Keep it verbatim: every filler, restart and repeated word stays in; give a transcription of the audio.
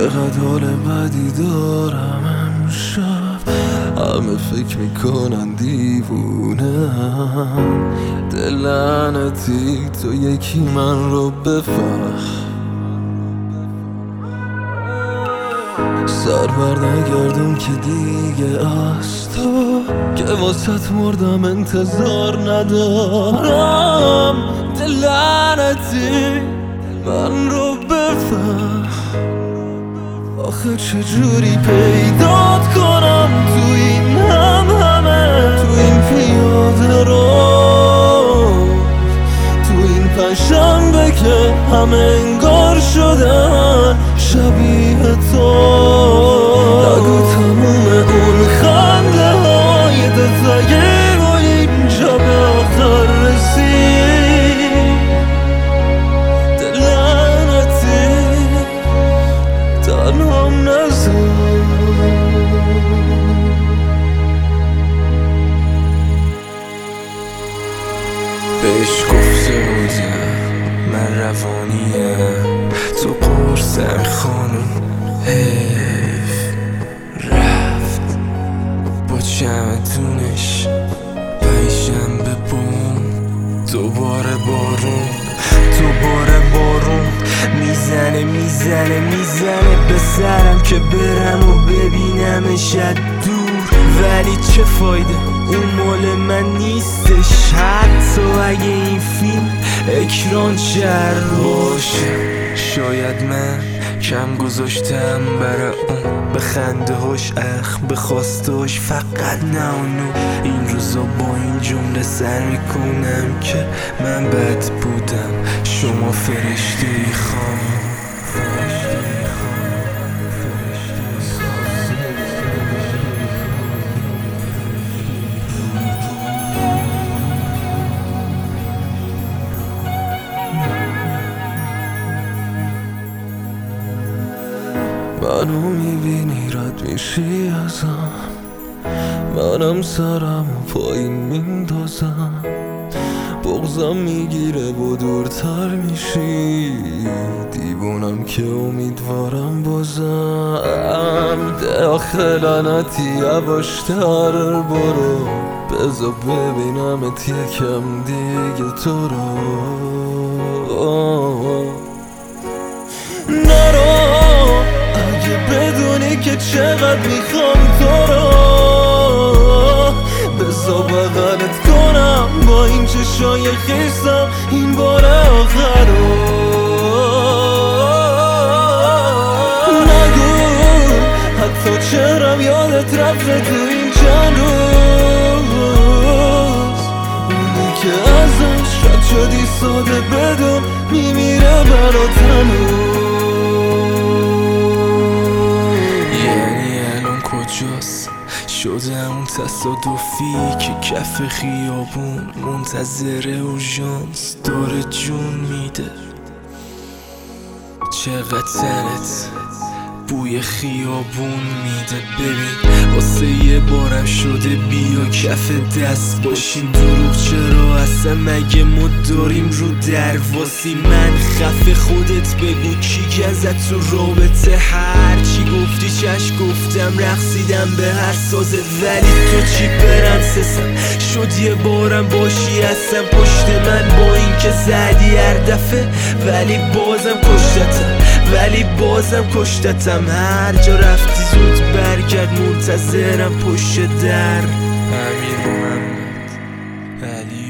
چقدر حال بدی دارم امشب، همه فکر میکنن دیوونم. دل لعنتی تو یکی من رو بفهم، سر بر نگردون که دیگه از تو که واسط مردم انتظار ندارم. دل لعنتی من رو بفهم، آخه چجوری پیدات کنم تو این هم همه، تو این پیاده رو، تو این پنجشنبه که همه انگار شدن شبیه تو. نگو تموم اون خنده های دلتگی و اینجا به آخر رسید. دل لعنتی تنهام نذار، بهش گفته بودم من روانیم، تو قرصم خانم حیف رفت با چمدونش پنجشنبه بوم. دوباره بارون دوباره بارون میزنه میزنه میزنه به سرم که برم و ببینمش از دور. ولی چه فایده اون مال من نیستش، حتی اگه این فیلم اکران شهر باشه. شاید من کم گذاشتم برا اون، به خنده هاش اخ به خواستاش فقط نه اونو. این روزا با این جمله سر میکنم که من بد بودم، شما فرشته خانم. منو میبینی رد میشی ازم، منم سرم و پایین میندازم. بغضم میگیره و دورتر میشی، دیوونم که امیدوارم بازم. داخل لعنتی یواشتر برو، بذار ببینمت یکم دیگه تو رو. نرو اگه بدونی که چقدر میخوام تو رو، بذار بغلت کنم با این چشای خیسم این بار آخر رو. نگو حتی چهرم یادت رفته تو این چند روز، اونی که ازش رد شدی ساده بدون میمیره برات هنوز. شده اون تصادفی که کف خیابون منتظر اورژانس داره جون میده. چقدر تنت بوی خیابون میده. ببین واسه یه بارم شده بیا کف دست باشیم. دروغ چرا اصلا مگه ما داریم رو درواسی؟ من خفه خودت بگو کی ازت تو رابطه؟ هر چی گفتی چش گفتم، رقصیدم به هر سازت. ولی تو چی پرنسسم شد یه بارم باشی هستم پشت من، با این که زدی هر دفعه ولی بازم کشتتم، ولی بازم کشتتم. هر جا رفتی زود برگرد منتظرم پشت در. امیر محمد علی